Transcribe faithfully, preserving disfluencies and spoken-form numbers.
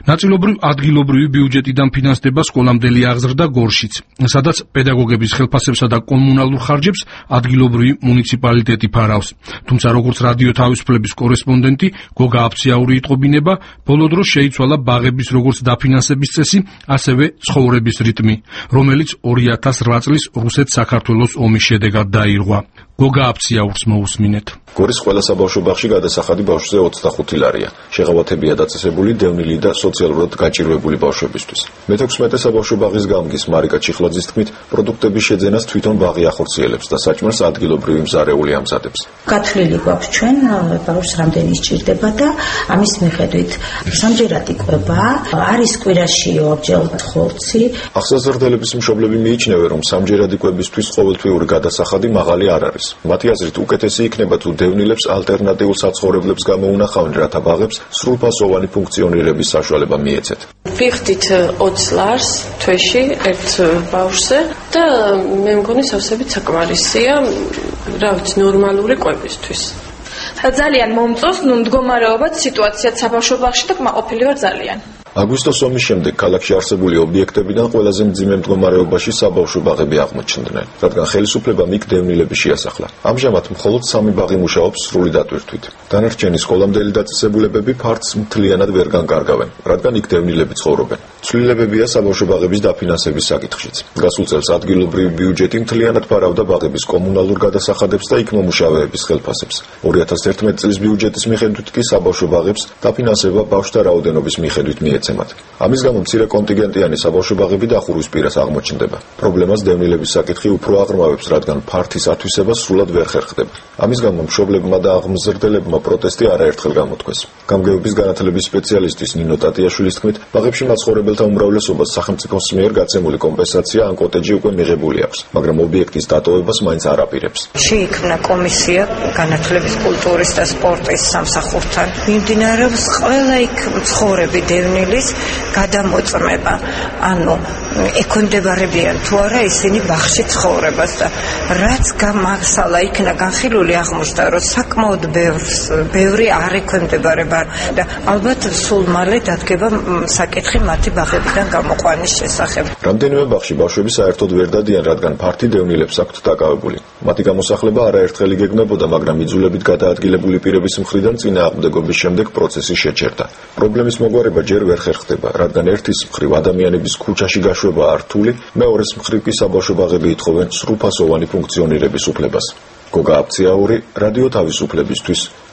ნაწილობრივ ადგილობრივი ბიუჯეტიდან ფინანსდება სკოლამდელი აღზრდა გორშიც, სადაც პედაგოგების ხელფასებსა და კომუნალურ ხარჯებს ადგილობრივი მუნიციპალიტეტი ფარავს. თუმცა როგორც რადიო თავისუფლების კორესპონდენტი გოგა აფციაური იტყობინება, ბოლო დროს შეიცვალა ბაღების როგორც დაფინანსების წესი, ასევე ცხოვრების რიტმი, რომელიც ორი ათას რვა წლის რუსეთ-საქართველოს ომის შედეგად დაირღვა. გოგა აფციაურს მოусმინეთ. გორის ყველა საბავშვო ბაღში გადასახადი ბავშვზე ოცდახუთი ლარია. შეღავათებია დაწესებული დევნილი და სოციალურად გაჭირვებული ბავშვებისთვის. მეთექვსმეტე საბავშვო ბაღის გამგის მარიკა ჩიხლაძის თქმით, პროდუქტების შეძენას თვითონ ბაღი ახორციელებს და საჭმელს ადგილობრივი მზარეული ამზადებს. გათვლილი გვაქვს ჩვენ ბავშვს რამდენი სჭირდება და ამის მიხედვით სამჯერად იკვება, არის კვირაში ორჯერ ხორცი. ახსაზრდელების მშობლები მიიჩნევენ, რომ სამჯერად იკვებისთვის ყოველთვიური გადასახადი მაღალი არ არის. მათი აზრით უკეთესი იქნება თუ დევნილებს ალტერნატიულ საცხოვრებლებს გამოუნახავენ, რათა ბაღებს სრულფასოვანი ფუნქციონირების საშუალება მიეცეთ. ვიხდით ოცს ლარს თვეში ერთ ბავშვზე და მე მგონი სავსებით საკმარისია, რა ვიცი, ნორმალური კვებისთვის. ძალიან მომწონს, ნუ მდგომარეობაც სიტუაციაც საბავშვო ბაღში და კმაყოფილი ვარ ძალიან. აგვისტოს ომის შემდეგ ქალაქში არსებული ობიექტებიდან ყველაზე მძიმე მდგომარეობაში საბავშვო ბაღები აღმოჩნდნენ, რადგან ხელისუფლებამ იქ დევნილები შეასახლა. ამჟამად მხოლოდ სამი ბაღი მუშაობს სრული დატვირთვით. დანარჩენი სკოლამდელი დაწესებულებები ფართს მთლიანად ვერ განკარგავენ, რადგან იქ დევნილები ცხოვრობენ. ცვლილებებია საბავშვო ბაღების დაფინანსების საკითხშიც. გასულ წელს ადგილობრივი ბიუჯეტი მთლიანად ფარავდა ბაღების კომუნალურ გადასახადებს და იქ მომუშავეების ხელფასებს. ორი ათას ერთმეტი წლის ბიუჯეტის მიხედვით კი საბავშვო ბაღებს დაფინანსება ბავშვთა რაოდენობის მიხედვით მიეცემათ. ამის გამო მცირე კონტინგენტიანი საბავშვო ბაღები დახურვის პირას აღმოჩნდება. პრობლემას დევნილების საკითხი უფრო აღრმავებს, რადგან ფართის ათვისება სრულად ვერ ხერხდება. ამის გამო მშობლებმა და აღმზრდელებმა პროტესტი არაერთხელ გამოთქვეს. გამგეობის განათლების სპეციალისტის ნინო ტატიაშვილის თქმით, ბაღებში მაცხოვრებელთა უმრავლესობას სახელმწიფოს მიერ გაცემული კომპენსაცია ან კოტეჯი უკვე მიღებული აქვს, მაგრამ ობიექტის დატოვებას მაინც არ აპირებს. შეიქმნა კომისია განათლების, კულტურის და სპორტის სამსახურთან. მიმდინარეობს ყველა იქ მცხოვრები დევნილი გადამოწმება, ანუ ეკონდებარებიან თუ არა ისინი ბაღში ცხოვრებას და რაც გამახსალა იქნა განხილული აღმოჩნდა, რომ საკმაოდ ბევრი არ ეკონდებარება და ალბათ სულ მალე დადგება საკითხი მათი ბაღებიდან გამოყვანის შესახებ. რამდენიმე ბაღში ბავშვები საერთოდ ვერ დადიან, რადგან ფართი დევნილებს აქვთ დაკავებული. მათი გამოსახლება არაერთხელ იგეგმებოდა, მაგრამ იძულებით გადაადგილებული პირების მხრიდან წინააღმდეგობის შემდეგ პროცესი შეჩერდა. პრობლემის მოგვარება ჯერ ვერ ხერხდება, რადგან ერთის მხრივ ადამიანების ქუჩაში გაშვება არ რთული, მეორეს მხრივ კი საბავშვო ბაღები ითხოვენ სრულფასოვანი ფუნქციონირების უფლებას. გოგა აფციაური, რადიო თავისუფლებისთვის.